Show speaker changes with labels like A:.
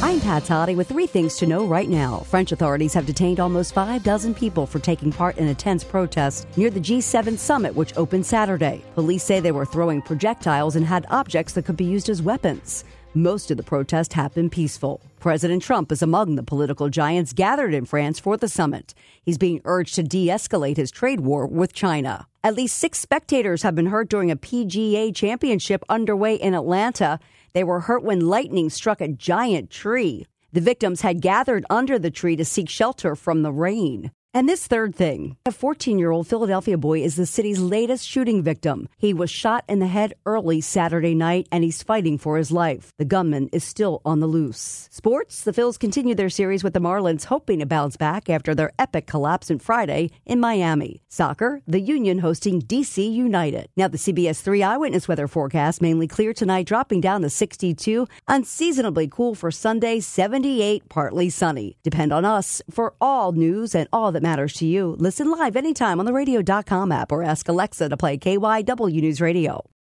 A: I'm Pat Toddy with 3 things to know right now. French authorities have detained almost 6 people for taking part in a tense protest near the G7 summit, which opened Saturday. Police say they were throwing projectiles and had objects that could be used as weapons. Most of the protest happened peaceful. President Trump is among the political giants gathered in France for the summit. He's being urged to de-escalate his trade war with China. At least 6 spectators have been hurt during a PGA championship underway in Atlanta. They were hurt when lightning struck a giant tree. The victims had gathered under the tree to seek shelter from the rain. And this third thing, a 14-year-old Philadelphia boy is the city's latest shooting victim. He was shot in the head early Saturday night, and he's fighting for his life. The gunman is still on the loose. Sports, the Phils continue their series with the Marlins, hoping to bounce back after their epic collapse on Friday in Miami. Soccer, the Union hosting D.C. United. Now the CBS 3 Eyewitness weather forecast, mainly clear tonight, dropping down to 62. Unseasonably cool for Sunday, 78, partly sunny. Depend on us for all news and all that matters to you. Listen live anytime on the radio.com app or ask Alexa to play KYW News Radio.